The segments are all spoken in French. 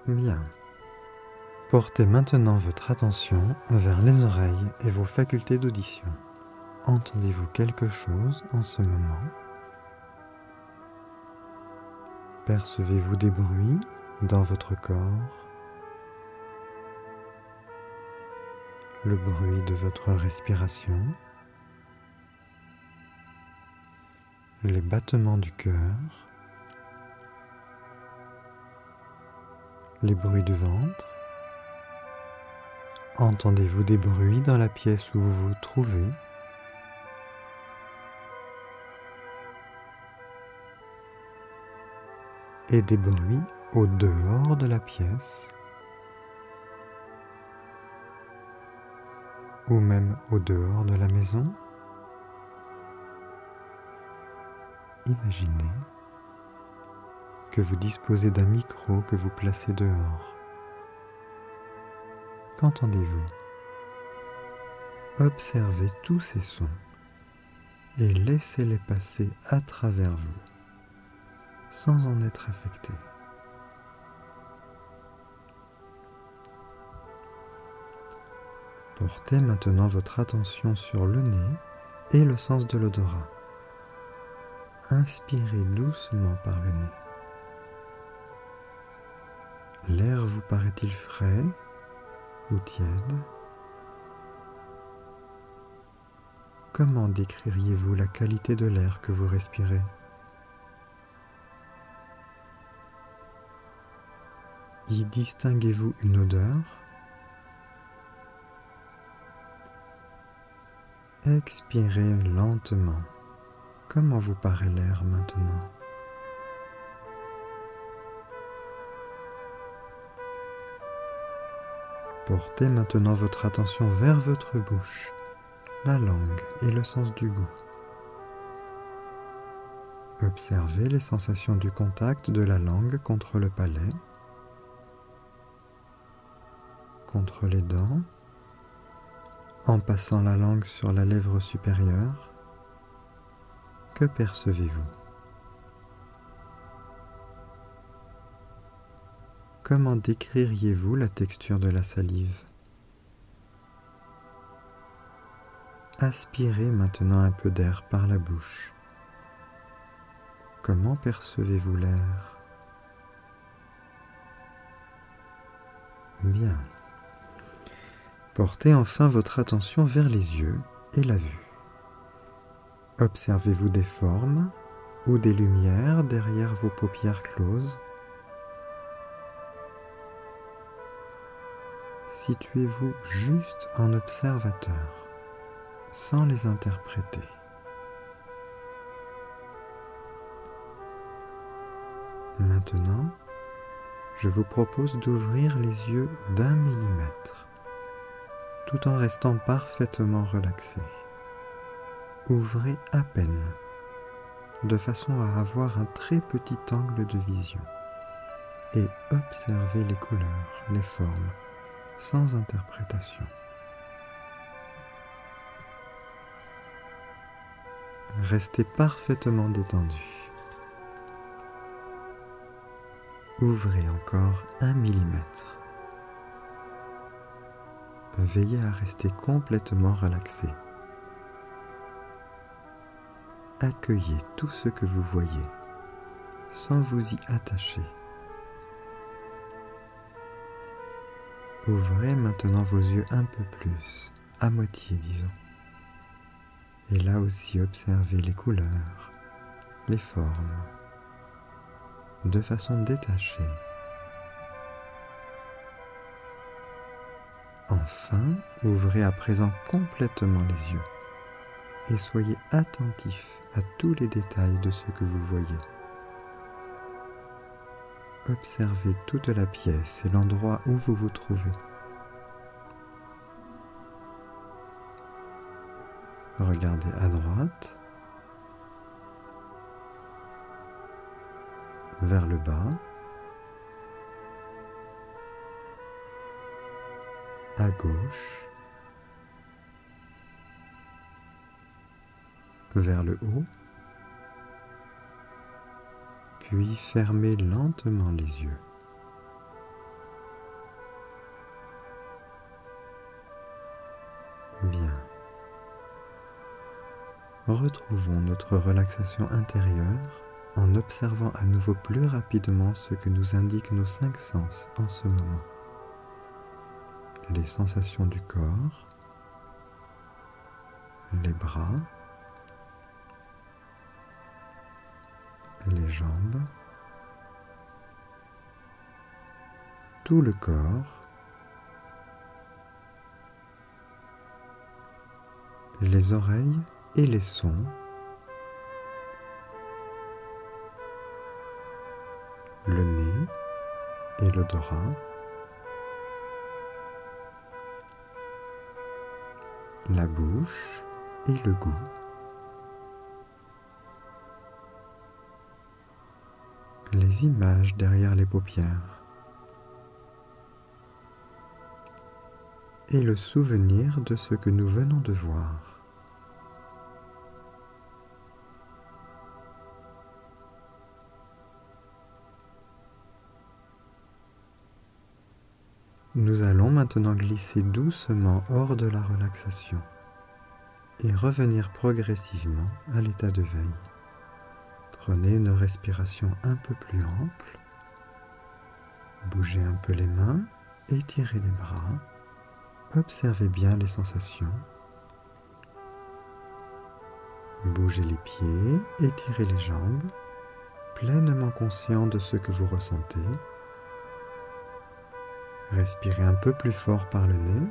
Bien. Portez maintenant votre attention vers les oreilles et vos facultés d'audition. Entendez-vous quelque chose en ce moment? Percevez-vous des bruits dans votre corps? Le bruit de votre respiration? Les battements du cœur? Les bruits du ventre? Entendez-vous des bruits dans la pièce où vous vous trouvez? Et des bruits au dehors de la pièce? Ou même au dehors de la maison? Imaginez que vous disposez d'un micro que vous placez dehors. Qu'entendez-vous? Observez tous ces sons et laissez-les passer à travers vous, sans en être affecté. Portez maintenant votre attention sur le nez et le sens de l'odorat. Inspirez doucement par le nez. L'air vous paraît-il frais ou tiède? Comment décririez-vous la qualité de l'air que vous respirez? Y distinguez-vous une odeur? Expirez lentement. Comment vous paraît l'air maintenant? Portez maintenant votre attention vers votre bouche, la langue et le sens du goût. Observez les sensations du contact de la langue contre le palais, contre les dents, en passant la langue sur la lèvre supérieure. Que percevez-vous? Comment décririez-vous la texture de la salive? Aspirez maintenant un peu d'air par la bouche. Comment percevez-vous l'air? Bien. Portez enfin votre attention vers les yeux et la vue. Observez-vous des formes ou des lumières derrière vos paupières closes? Situez-vous juste en observateur, sans les interpréter. Maintenant, je vous propose d'ouvrir les yeux d'1 millimètre, tout en restant parfaitement relaxé. Ouvrez à peine, de façon à avoir un très petit angle de vision, et observez les couleurs, les formes, sans interprétation. Restez parfaitement détendu. Ouvrez encore 1 millimètre. Veillez à rester complètement relaxé. Accueillez tout ce que vous voyez, sans vous y attacher. Ouvrez maintenant vos yeux un peu plus, à moitié disons. Et là aussi observez les couleurs, les formes, de façon détachée. Enfin, ouvrez à présent complètement les yeux et soyez attentif à tous les détails de ce que vous voyez. Observez toute la pièce et l'endroit où vous vous trouvez. Regardez à droite, vers le bas, à gauche, vers le haut, puis fermez lentement les yeux. Retrouvons notre relaxation intérieure en observant à nouveau plus rapidement ce que nous indiquent nos 5 sens en ce moment. Les sensations du corps, les bras, les jambes, tout le corps, les oreilles et les sons, le nez et l'odorat, la bouche et le goût, les images derrière les paupières et le souvenir de ce que nous venons de voir. Nous allons maintenant glisser doucement hors de la relaxation et revenir progressivement à l'état de veille. Prenez une respiration un peu plus ample, bougez un peu les mains, étirez les bras, observez bien les sensations, bougez les pieds, étirez les jambes, pleinement conscient de ce que vous ressentez. Respirez un peu plus fort par le nez.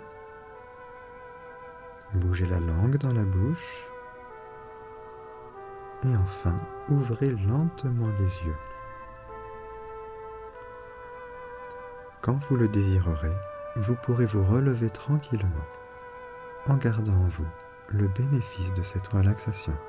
Bougez la langue dans la bouche. Et enfin, ouvrez lentement les yeux. Quand vous le désirerez, vous pourrez vous relever tranquillement en gardant en vous le bénéfice de cette relaxation.